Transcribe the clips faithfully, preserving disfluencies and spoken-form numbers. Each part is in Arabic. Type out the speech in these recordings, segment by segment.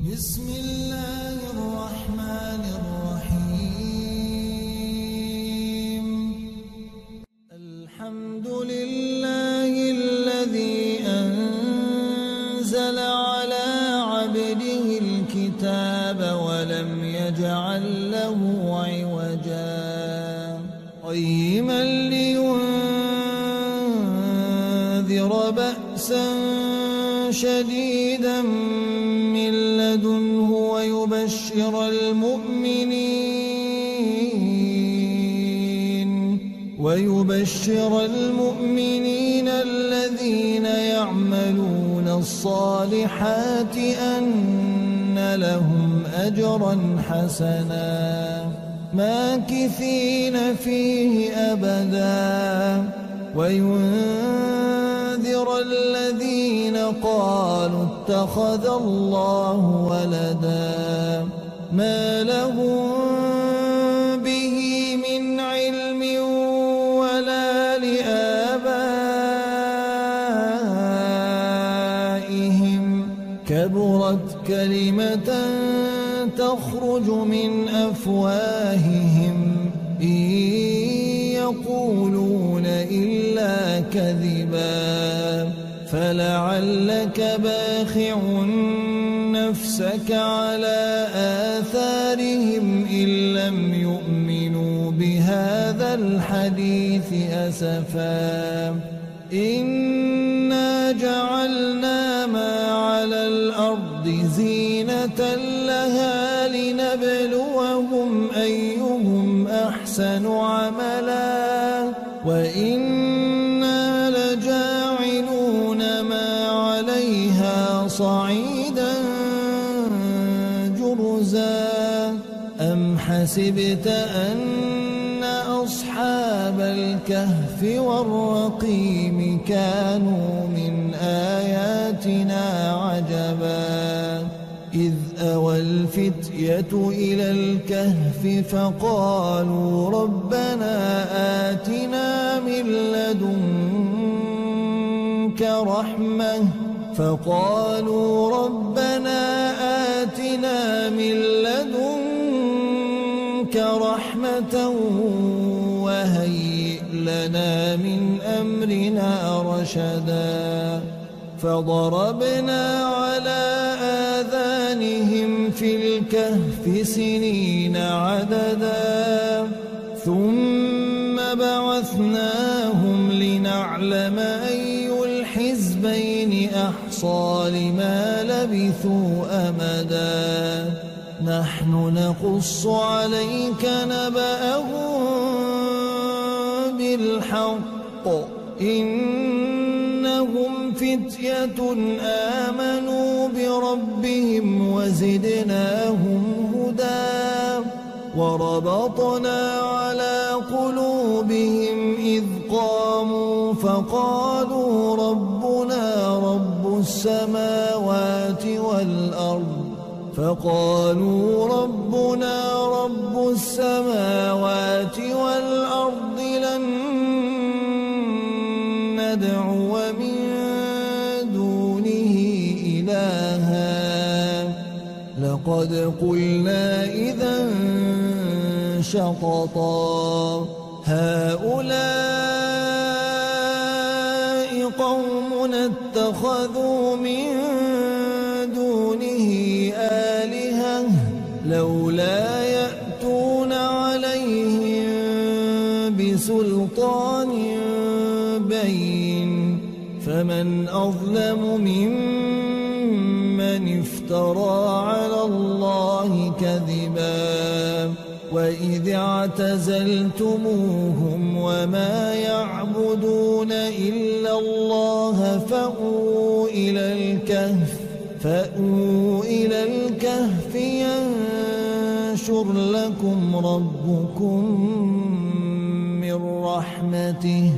بسم الله الرحمن الرحيم. الحمد لله الذي أنزل على عبده الكتاب ولم يجعل له عوجا قيما لينذر بأسا شديدا من لدنه ويبشر المؤمنين ويبشر المؤمنين الذين يعملون الصالحات أن لهم أجرا حسنا ماكثين فيه أبدا وينذر الذين قالوا اتخذ الله ولدا ما لهم به من علم ولا لآبائهم كبرت كلمة تخرج من أفواههم إن يقولون إلا كذبا فلعلك باخع نفسك على آثارهم إن لم يؤمنوا بهذا الحديث أسفا إنا جعلنا ما على الأرض زينة لها لنبلوهم أيهم أحسن عملا وإنا لجاعلون ما عليها صعيدا جرزا أم حسبت أن أصحاب الكهف والرقيم كانوا من آياتنا عجبا إذ أوى الفتية إلى الكهف فقالوا ربنا آتنا من لدنك رحمة فقالوا ربنا آتنا من لدنك رحمة وهيئ لنا من أمرنا رشدا فضربنا على آذانهم في الكهف سنين عددا ثم بعثناهم لنعلم أي الحزبين أحصى لما لبثوا أمدا نحن نقص عليك نبأهم بالحق إنهم فتية آمنوا بربهم وزدناهم هدى وربطنا على قلوبهم إذ قاموا فقالوا ربنا رب السماوات والأرض فقالوا ربنا رب السماوات والأرض لن ندعو من دونه إلها لقد قلنا إذا شططا هؤلاء قومنا اتخذوا من دونه آلهة لولا يأتون عليهم بسلطان بين فمن أظلم ممن افترى على الله كذبا وإذ اعتزلتموهم وما يعبدون إلا الله فأووا إلى الكهف فأووا إلى الكهف ينشر لكم ربكم من رحمته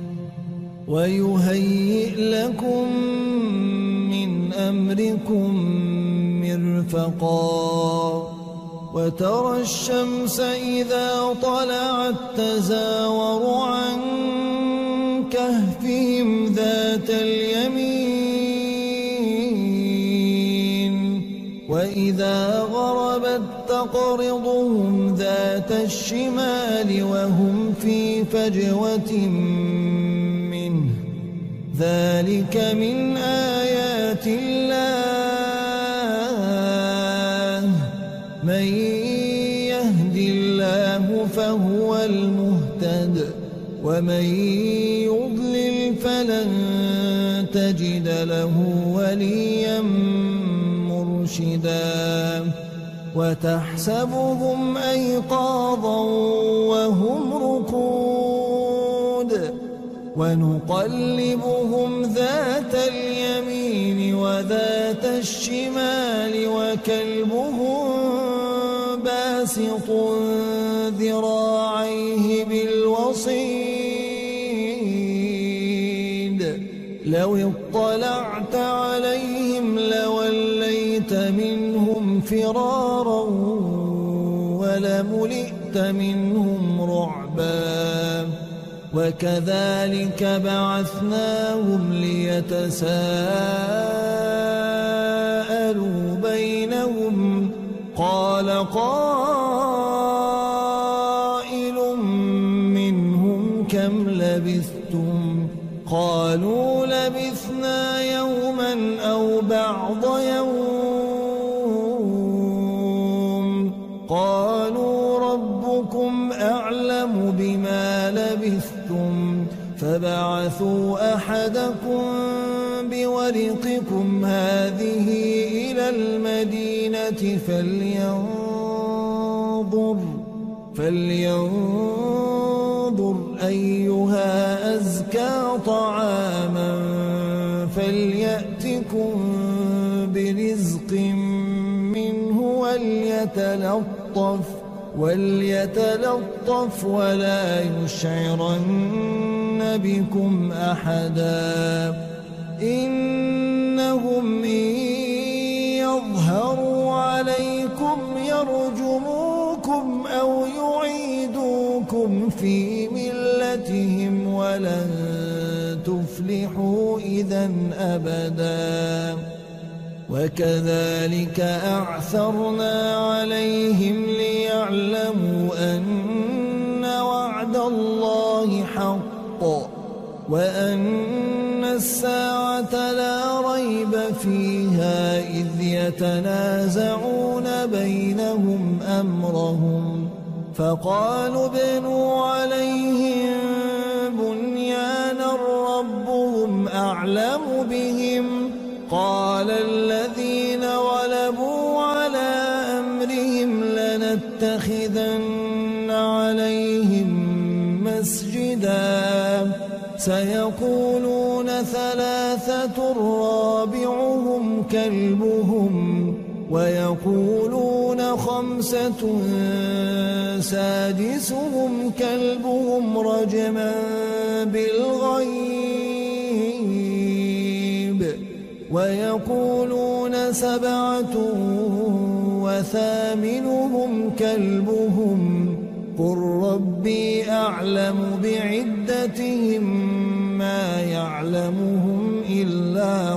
ويهيئ لكم من أمركم مرفقا وترى الشمس إذا طلعت تزاور عن كهفهم ذات اليمين فإذا غربت تقرضهم ذات الشمال وهم في فجوة منه ذلك من آيات الله من يهد الله فهو المهتد ومن يضلل فلن تجد له وليا مرشدا وتحسبهم أيقاظا وهم ركود ونقلبهم ذات اليمين وذات الشمال وكلبهم باسط ذراعيه بالوصيد لو اطلعت عليهم لوليت منهم فرارا ولملئت منهم رعبا وكذلك بعثناهم ليتساءلوا بينهم قال قائل منهم كم لبثتم قالوا لبثنا يوما أو بعض يوم قالوا ربكم أعلم بما لبثتم فبعثوا أحدكم بورقكم هذه إلى المدينة فلينظر فلينظر أيها أزكى طعاما فليأتكم برزق منه وليتلطف وليتلطف ولا يشعرن بكم أحدا إنهم إن يظهروا عليكم يرجموكم أو يعيدوكم في ملتهم ولن تفلحوا إذا أبدا وكذلك أعثرنا عليهم ليعلموا أن وعد الله حق وأن الساعة لا ريب فيها إذ يتنازعون بينهم أمرهم فقالوا ابنوا عليهم بنيانا ربهم أعلم بهم قال الذين غلبوا على أمرهم لنتخذن عليهم مسجدا سيقولون ثلاثة رابعهم كلبهم ويقولون خمسة سادسهم كلبهم رجما بالغيب ويقولون سبعة وثامنهم كلبهم قل ربي أعلم بعدتهم ما يعلمهم إلا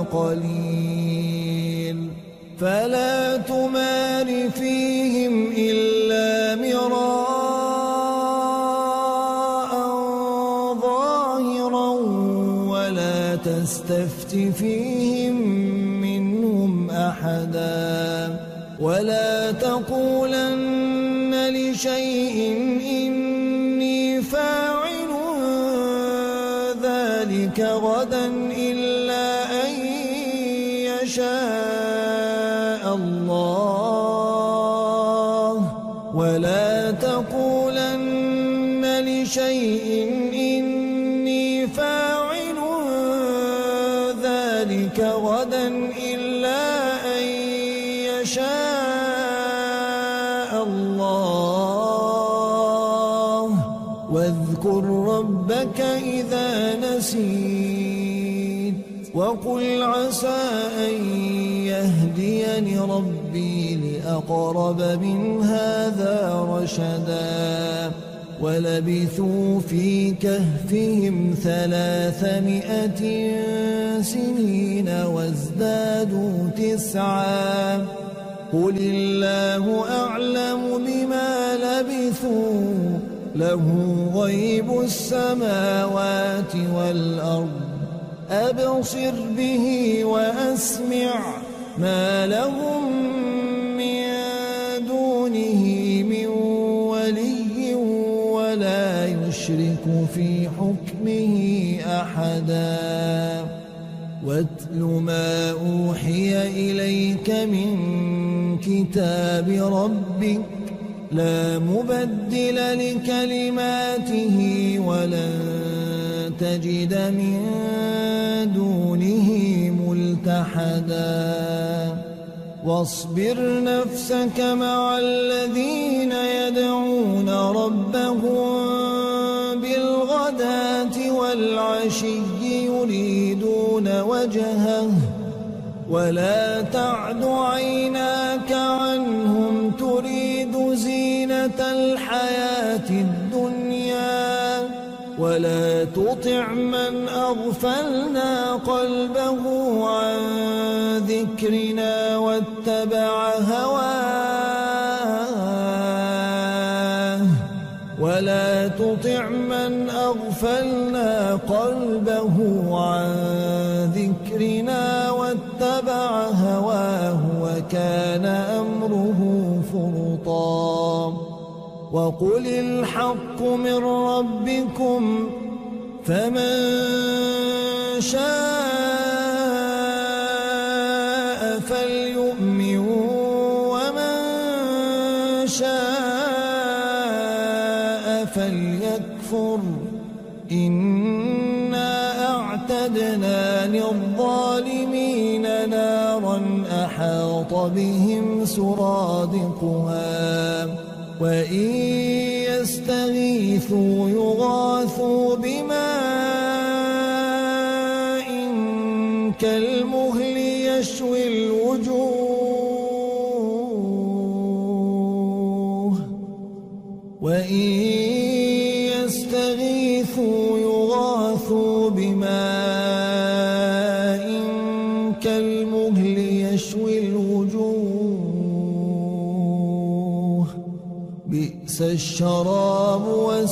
قليل فلا تمار فيهم إلا مراء ظاهرا ولا تستفت فيهم منهم أحدا ولا تقولن لشيء إني فاعل ذلك غدا إلا أن يشاء الله ولا تقولن لشيء إني فاعل ذلك غدا إلا أن يشاء الله واذكر ربك إذا نسيت وقل عسى أن يهديني ربي لأقرب من هذا رشدا ولبثوا في كهفهم ثلاثمائة سنين وازدادوا تسعا قل الله أعلم بما لبثوا له غيب السماوات والأرض أبصر به وأسمع ما لهم من دونه من ولي ولا يشرك في حكمه أحدا واتل ما أوحي إليك من كتاب ربك لا مبدل لكلماته ولن تجد من دونه ملتحدا واصبر نفسك مع الذين يدعون ربهم بالغداة والعشي يريدون وجهه ولا تعد عيناك عنهم تريد زينة الحياة الدنيا ولا تطع من أغفلنا قلبه عن ذكرنا واتبع هواه ولا تطع من أغفلنا قلبه عن ذكرنا واتبع هواه وكان أمره فرطا وقل الحق من ربكم فمن شاء فليؤمن ومن شاء فليكفر إنا أعتدنا للظالمين نارا أحاط بهم سرادقها وإن يستغيثوا يغاثوا بماء كالمهل يشوي الوجوه وإن يستغيثوا يغاثوا بماء كالمهل يشوي الوجوه بئس الشراب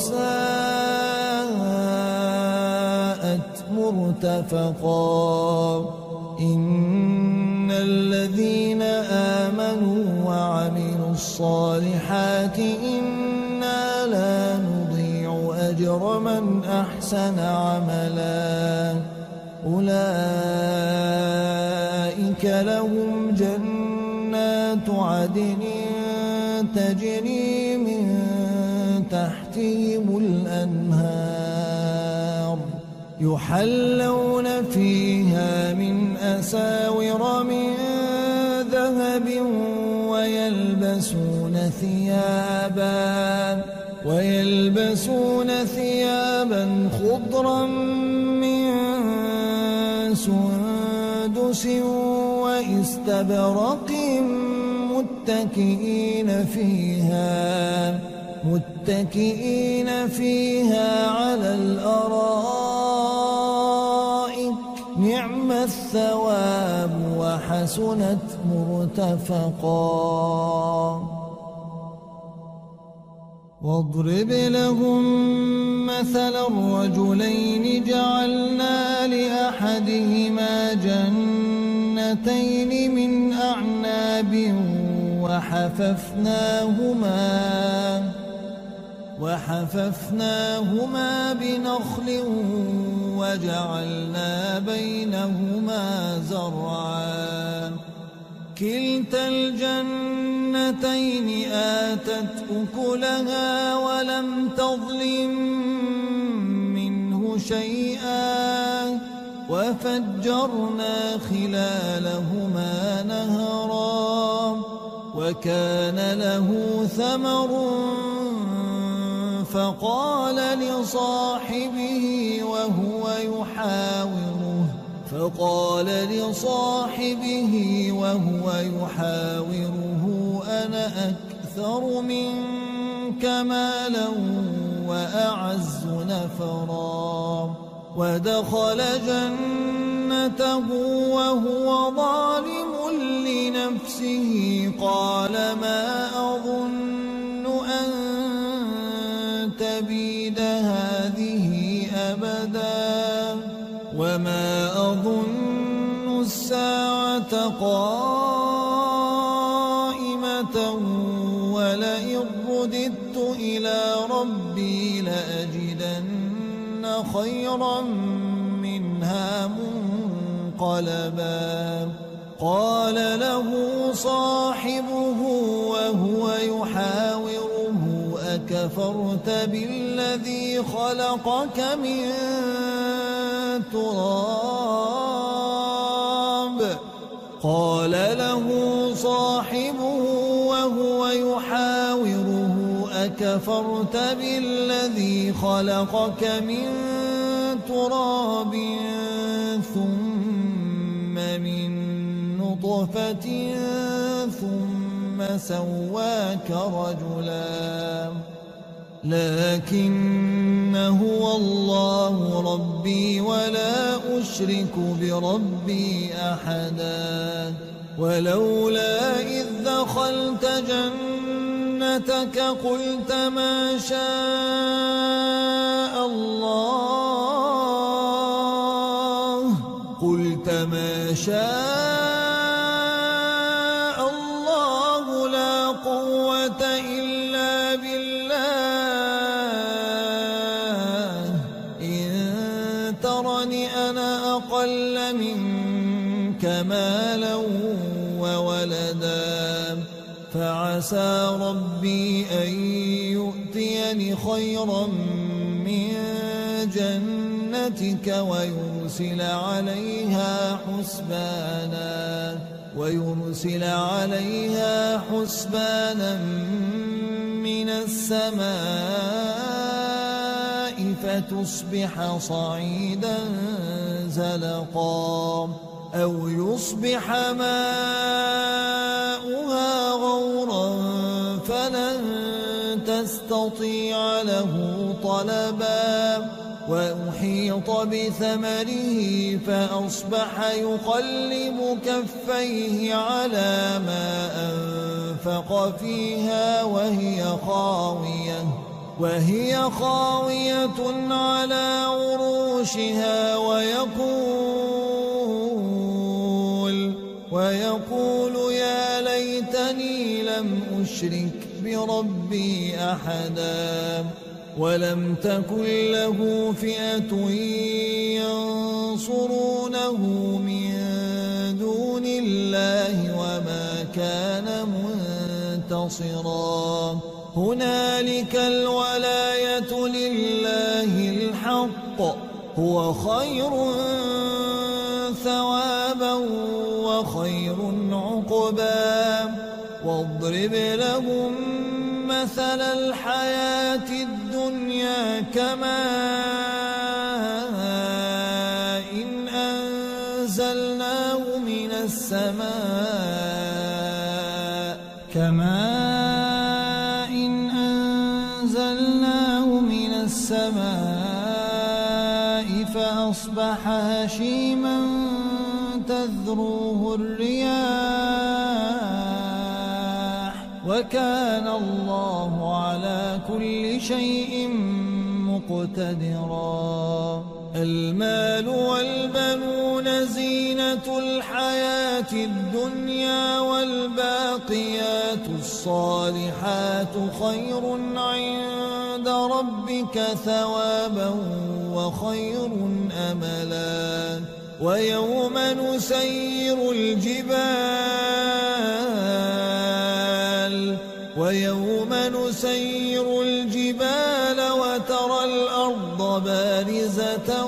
وساءت مرتفقا إن الذين آمنوا وعملوا الصالحات إنا لا نضيع أجر من أحسن عملا أولئك لهم جنات عدن تجري من تحتهم الأنهار يحلون فيها من أساور من ذهب ويلبسون ثيابا ويلبسون ثيابا خضرا من سندس واستبرق متكئين فيها متكئين فيها على الأرائك نعم الثواب وحسنت مرتفقا واضرب لهم مثلا الرجلين جعلنا لأحدهما جنتين من أعناب وحففناهما وحففناهما بنخل وجعلنا بينهما زرعا كلتا الجنتين آتت أكلها ولم تظلم منه شيئا وفجرنا خلالهما نهرا وكان له ثمر فقال لصاحبه وهو يحاوره فقال لصاحبه وهو يحاوره أنا أكثر منك مالا وأعز نفرا ودخل جنته وهو ظالم لنفسه نفسه قال ما أظن أن تبيد هذه أبدا وما أظن الساعة قائمة ولئن رددت إلى ربي لأجدن خيرا منها منقلبا قال له صاحبه وهو يحاوره أكفرت بالذي خلقك من تراب قال له صاحبه وهو يحاوره أكفرت بالذي خلقك من تراب ثم من نطفة ثم سواك رجلا لكن هو الله ربي ولا أشرك بربي أحدا ولولا إذ دخلت جنتك قلت ما شاء الله قلت ما شاء الله لا قوة إلا بالله إن ترني أنا أقل منك مالا وولدا فعسى ربي أن يؤتيني خيرا من جنتك ويرسل عليها حسبانا ويرسل عليها حسبانا من السماء فتصبح صعيدا زلقا أو يصبح ماؤها غورا فلن تستطيع له طلبا وأحيط بثمره فأصبح يقلب كفيه على ما أنفق فيها وهي خاوية وهي خاوية على عروشها ويقول ويقول يا ليتني لم أشرك بربي أحدا ولم تكن له فئة ينصرونه من دون الله وما كان منتصرا هنالك الولاية لله الحق هو خير ثوابا وخير عقبا واضرب لهم مثل الحياة الدنيا كماء إن أنزلناه من السماء كماء إن أنزلناه من السماء فأصبح هشيما تذروه الرياح وكان الله على كل شيء مقتدرا المال والبنون زينة الحياة الدنيا والباقيات الصالحات خير عند ربك ثوابا وخير أملا ويوم نسير الجبال ويوم نسير الجبال وترى الأرض بارزة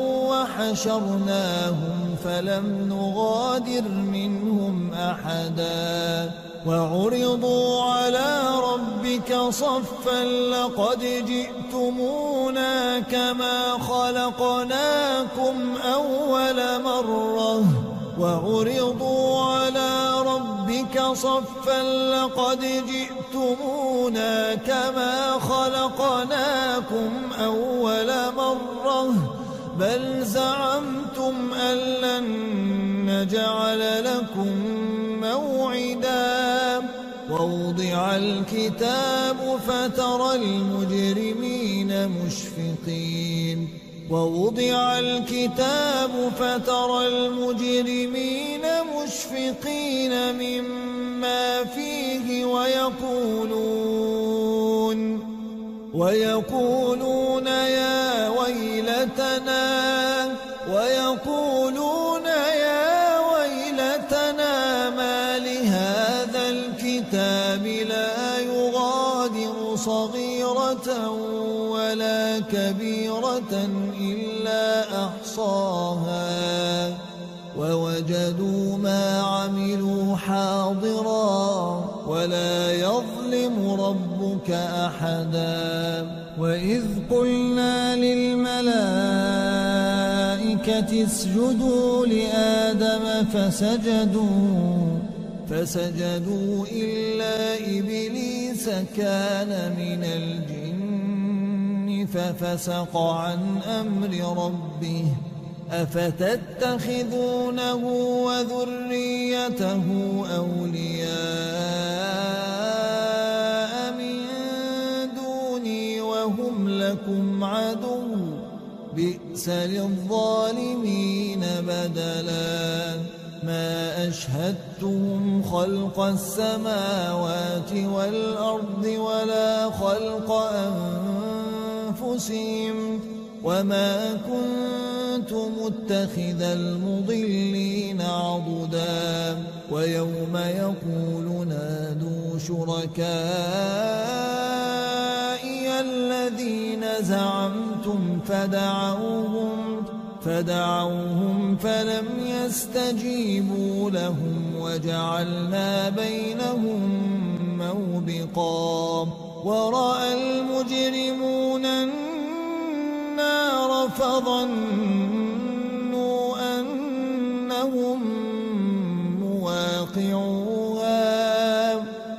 وحشرناهم فلم نغادر منهم أحدا وعرضوا على ربك صفا لقد جئتمونا كما خلقناكم أول مرة وعرضوا على ربك صفا لقد جئتمونا كما خلقناكم أول مرة بل زعمتم أن لن نجعل لكم موعدا ووضع الكتاب فترى المجرمين مشفقين ووضع الكتاب فترى المجرمين مشفقين مما فيه ويقولون ويقولون يا ويلتنا ويقولون يا ويلتنا ما لهذا الكتاب لا يغادر صغيرة ولا كبيرة إلا أحصاها ووجدوا ما عملوا حاضرا ولا يظلم ربك أحدا وإذ قلنا للملائكة اسجدوا لآدم فسجدوا فسجدوا إلا إبليس كان من الجن ففسق عن أمر ربه أفتتخذونه وذريته أولياء من دوني وهم لكم عدو بئس للظالمين بدلا ما أشهدتهم خلق السماوات والأرض ولا خلق أنفسهم وما كنت متخذ المضلين عضدا ويوم يقول نادوا شركائي الذين زعمتم فدعوهم فدعوهم فلم يستجيبوا لهم وجعلنا بينهم موبقا ورأى المجرمون النار فظنوا أنهم مواقعوها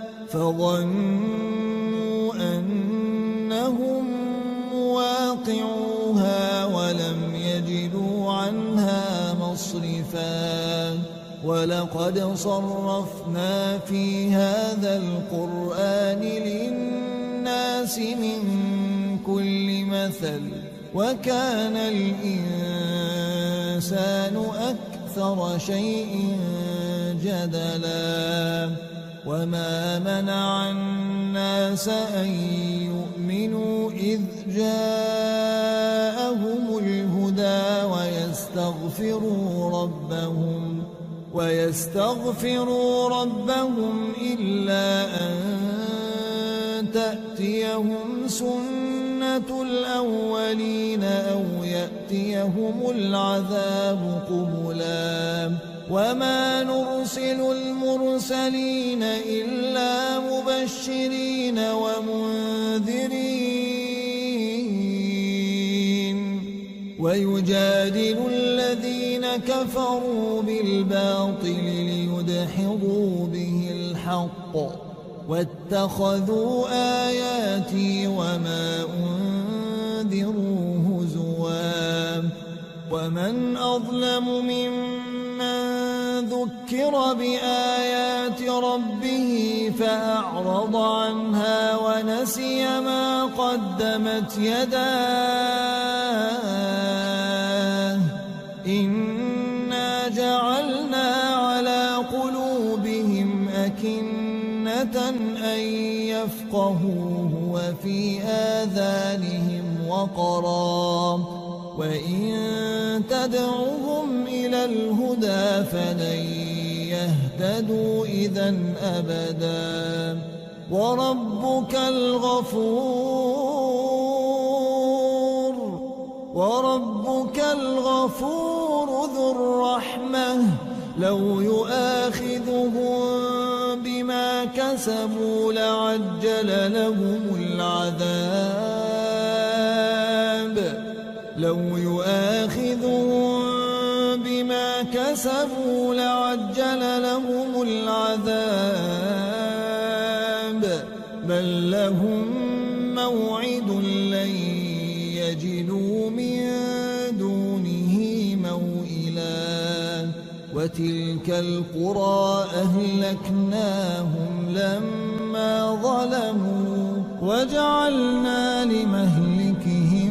فظنوا أنهم مواقعوها ولم يجدوا عنها مصرفا ولقد صرفنا في هذا القرآن للناس من كل مثل وكان الإنسان أكثر شيء جدلا وما منع الناس أن يؤمنوا إذ جاءهم الهدى ويستغفروا ربهم ويستغفروا ربهم إلا أن تأتيهم سنة الأولين أو يأتيهم العذاب قبلا وما نرسل المرسلين إلا مبشرين ومنذرين ويجادل الذين كفروا بالباطل ليدحضوا به الحق واتخذوا آياتي وما أنذروا هزوا ومن أظلم ممن ذكر بآيات ربه فأعرض عنها ونسي ما قدمت يداه إنا جعلنا على قلوبهم أكنة أن يفقهوه وفي آذانهم وقرا وإن تدعوهم إلى الهدى فلن يهتدوا إذا أبدا وربك الغفور وربك الغفور ذو الرحمة لو يؤاخذهم بما كسبوا لعجل لهم العذاب لو يؤاخذهم بما كسبوا لعجل لهم العذاب بل لهم موعد لن يجدوا من دونه موئلا وتلك القرى أهلكناهم لما ظلموا وجعلنا لمهلكهم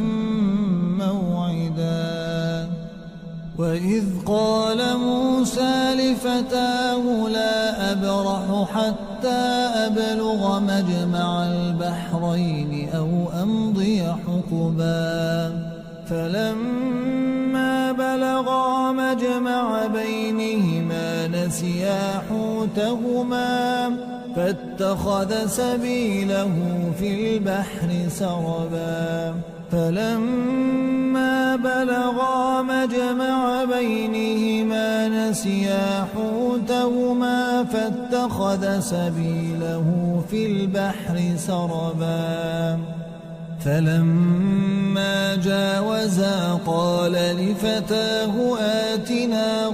موعدا وإذ قال موسى لفتاه لا أبرح حتى أبلغ مجمع البحرين أو أمضي حقبا فلما بلغا مجمع بينهما نسيا حوتهما فاتخذ سبيله في البحر سربا فلما بلغا مجمع بينهما نسيا حوتهما فاتخذ سبيله في البحر سربا فلما جاوزا قال لفتاه آتنا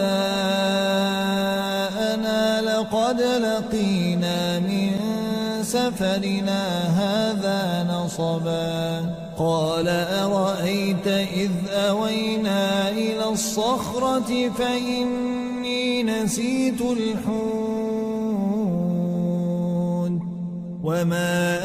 غداءنا لقد لقينا من سفرنا هذا نصبا قال أرأيت إذ أوينا إلى الصخرة فإني نسيت الحوت وما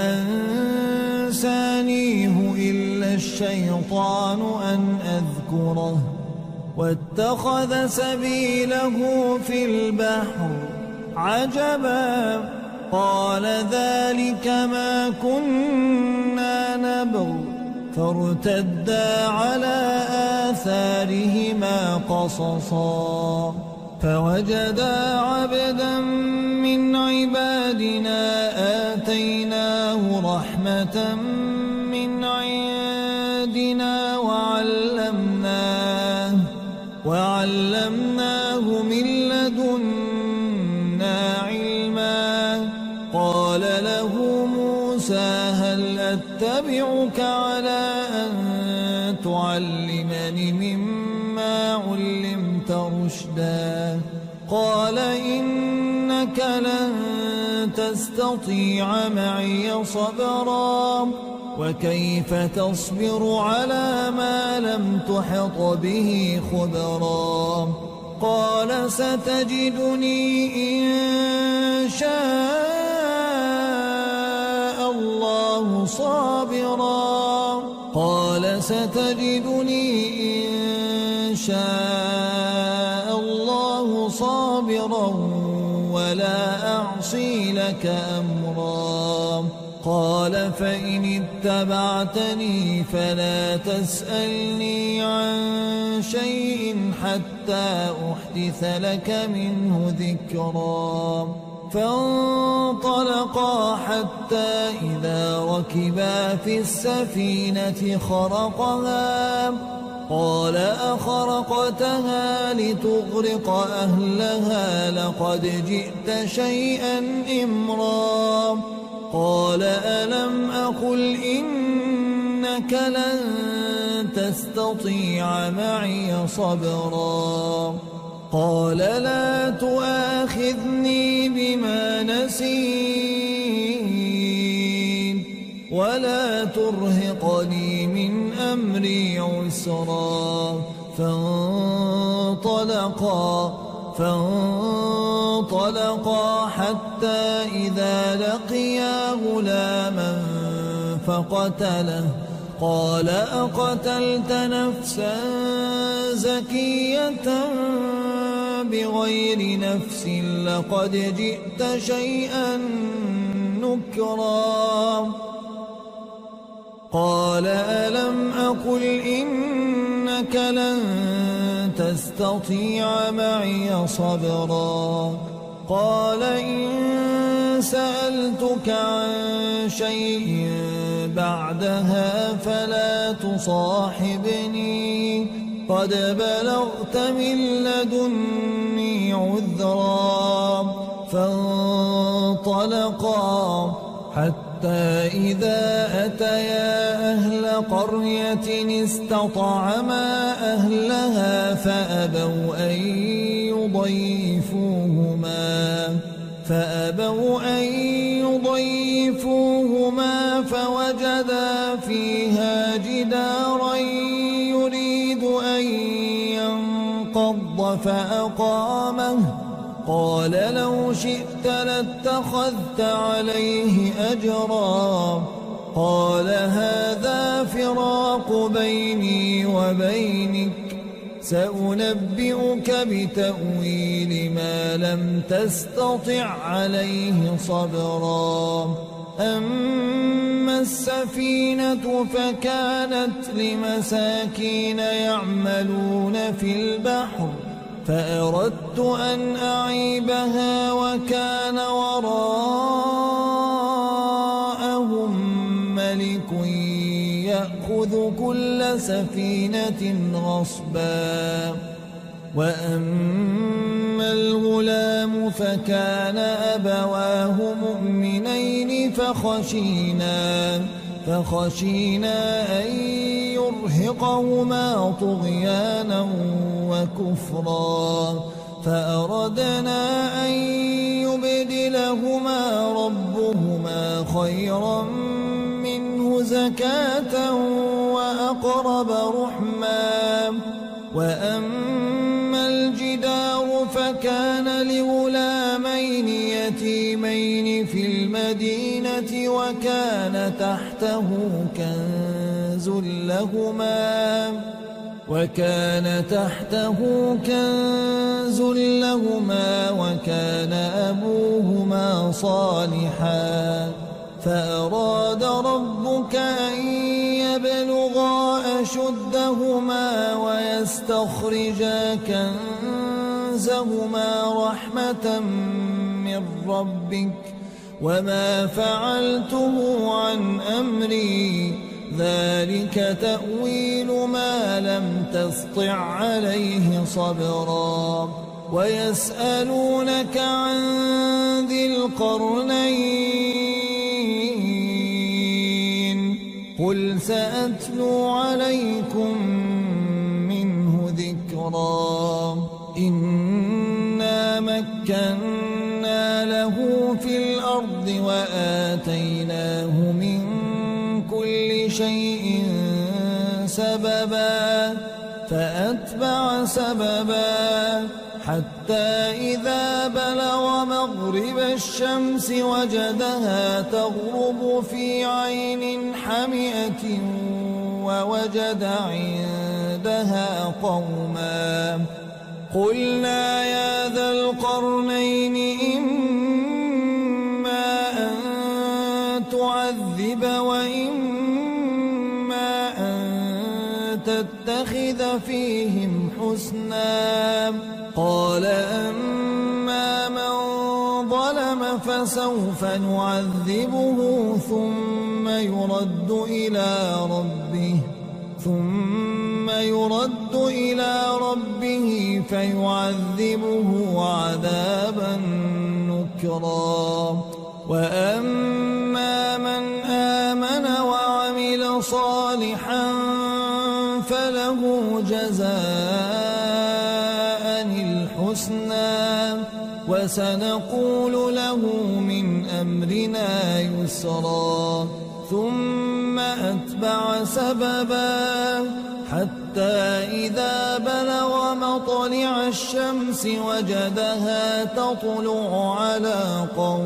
أنسانيه إلا الشيطان أن أذكره واتخذ سبيله في البحر عجبا قال ذلك ما كنا نبغ فارتدا على آثارهما قصصا فوجدا عبدا من عبادنا آتيناه رحمة من عندنا وعلمناه وعلمناه من لدنا علما قال له موسى هل أتبعك على أن تعلمني مما علمت رشدا قال إنك لن تستطيع معي صبرا وكيف تصبر على ما لم تحط به خبرا قال ستجدني إن شاء الله صابرا قال ستجدني إن شاء الله صابرا ولا أعصي لك أمرا قال فإن اتبعتني فلا تسألني عن شيء حتى أحدث لك منه ذكرا فانطلقا حتى إذا ركبا في السفينة خرقها قال أخرقتها لتغرق أهلها لقد جئت شيئا إمرا قال ألم أقل إنك لن تستطيع معي صبرا قال لا تؤاخذني بما نسيت ولا ترهقني من أمري عسرا فانطلقا فانطلقا حتى إذا لقيا غلاما فقتله قال أقتلت نفسا زكية بغير نفس لقد جئت شيئا نكرا قال ألم أقل إنك لن تستطيع معي صبرا قال إن سألتك عن شيء بعدها فلا تصاحبني قد بلغت من لدني عذرا فانطلقا حتى إذا أتيا أهل قرية استطعما أهلها فأبوا أن يضيفوهما فأبوا أن يضيفوهما فوجدا فيها جدارا يريد أن ينقض فأقامه قال لو شئت لاتخذت عليه أجرا قال هذا فراق بيني وبينك سأنبئك بتأويل ما لم تستطع عليه صبرا أما السفينة فكانت لمساكين يعملون في البحر فأردت أن أعيبها وكان وراءهم ملك يأخذ كل سفينة غصبا وأما الغلام فكان أبواه مؤمنين فخشينا فخشينا أن يرهقهما طغيانا وكفرا فأردنا أن يبدلهما ربهما خيرا منه زكاة وأقرب رحما وأما الجدار فكان لغلامين يتيمين في المدينة وكان تحته كنز لهما وكان تحته كنز لهما وكان أبوهما صالحا فأراد ربك أن يبلغا أشدهما ويستخرجا كنزهما رحمة من ربك وما فعلته عن أمري ذلك تأويل ما لم تسطع عليه صبرا ويسألونك عن ذي القرنين قل سأتلو عليكم منه ذكرا إنا مكنا له في الأرض وآتيناه من كل شيء سببا فأتبع سببا حتى إذا بلغ مغرب الشمس وجدها تغرب في عين حمئة ووجد عندها قوما قلنا يا ذا القرنين إما أن تعذب وإما أن تتخذ فيهم حسنا قال أما من ظلم فسوف نعذبه ثم يرد إلى ربه ثم يرد إلى ربه فيعذبه عذابا نكرا وأما من آمن وعمل صالحا فله جزاء الحسنى وسنقول له من أمرنا يسرا ثم أتبع سببا حتى إذا بلغ مطلع الشمس وجدها تطلع على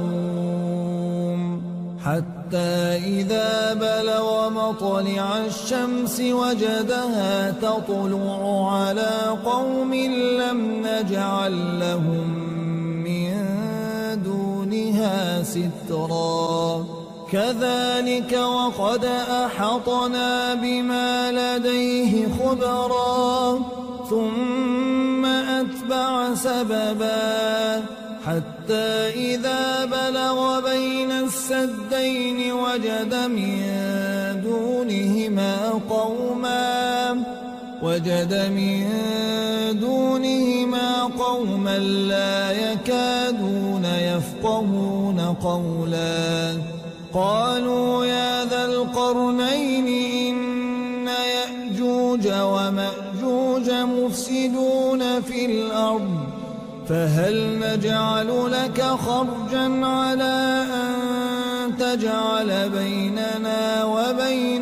قوم حتى إذا بلغ مطلع الشمس وجدها تطلع على قوم لم نجعل لهم من دونها سترا كذلك وقد أحطنا بما لديه خبرا ثم أتبع سببا حتى إذا بلغ بين السدين وجد من دونهما قوما وجد من دونهما قوما لا يكادون يفقهون قولا قالوا يا ذا القرنين إن يأجوج ومأجوج مفسدون في الأرض فهل نجعل لك خرجا على أن تجعل بيننا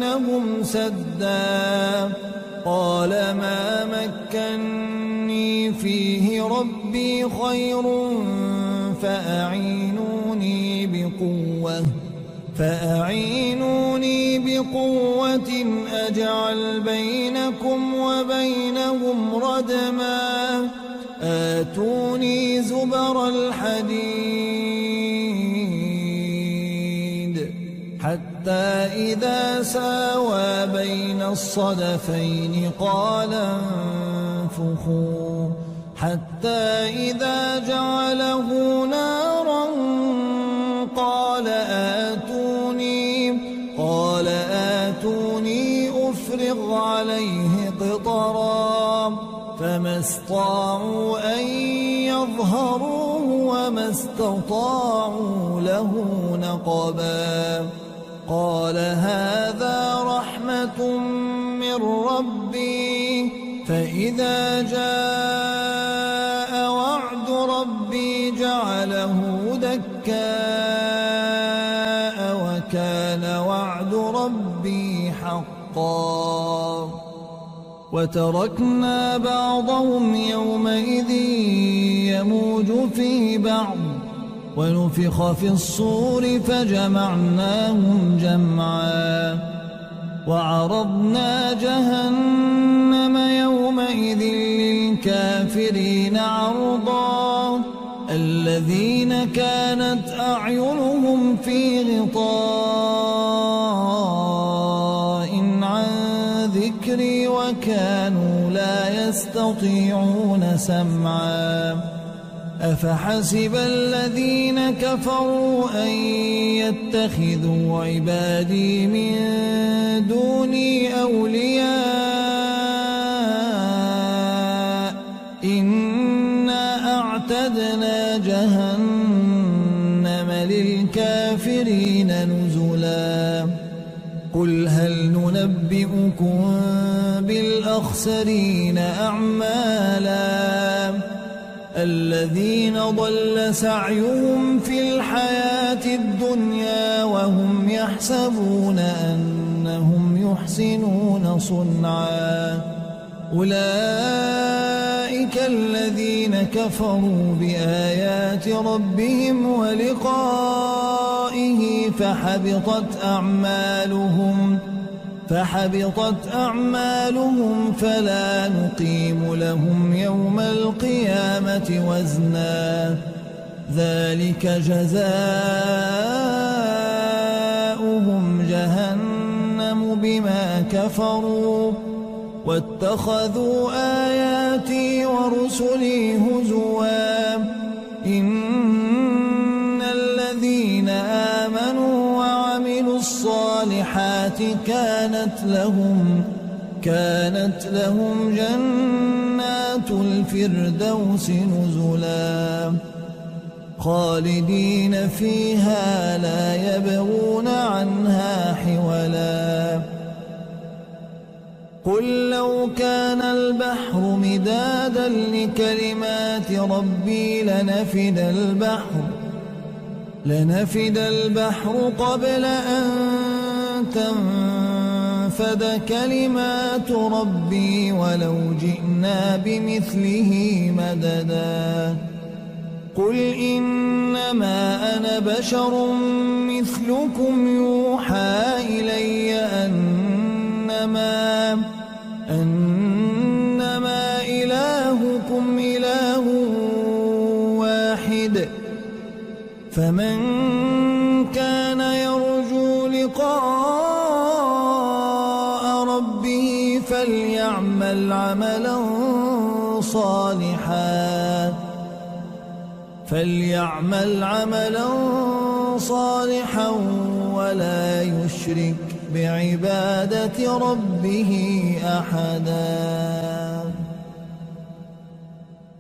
وبينهم سدا قال ما مكني فيه ربي خير فأعينوني بقوة فأعينوني بقوة أجعل بينكم وبينهم ردما آتوني زبر الحديد حتى إذا ساوى بين الصدفين قال انفخوا حتى إذا جعله نارا قال آتوني قال آتوني أفرغ عليه قطرا فما استطاعوا أن يظهروه وما استطاعوا له نقبا قال هذا رحمة من ربي فإذا جاء وعد ربي جعله دكاء وكان وعد ربي حقا وتركنا بعضهم يومئذ يموج في بعض ونفخ في الصور فجمعناهم جمعا وعرضنا جهنم يومئذ للكافرين عرضا الذين كانت أعينهم في غطاء عن ذكري وكانوا لا يستطيعون سمعا أفحسب الذين كفروا أن يتخذوا عبادي من دوني أولياء إنا أعتدنا جهنم للكافرين نزلا قل هل ننبئكم بالأخسرين أعمالا الذين ضل سعيهم في الحياة الدنيا وهم يحسبون أنهم يحسنون صنعا أولئك الذين كفروا بآيات ربهم ولقائه فحبطت أعمالهم فحبطت أعمالهم فلا نقيم لهم يوم القيامة وزنا ذلك جزاؤهم جهنم بما كفروا واتخذوا آياتي ورسلي هزوا إن الذين آمنوا وعملوا الصالحات كانت لهم كانت لهم جنات الفردوس نزلا خالدين فيها لا يبغون عنها حولا قل لو كان البحر مدادا لكلمات ربي لنفد البحر لنفد البحر قبل أن تنفد كلمات ربي ولو جئنا بمثله مددا قل إنما أنا بشر مثلكم يوحى إلي أنما أنما إلهكم إله واحد فمن كان يرجو لقاء ربه فليعمل عملا صالحا فليعمل عملا صالحا ولا يشرك بعبادة ربه أحدا.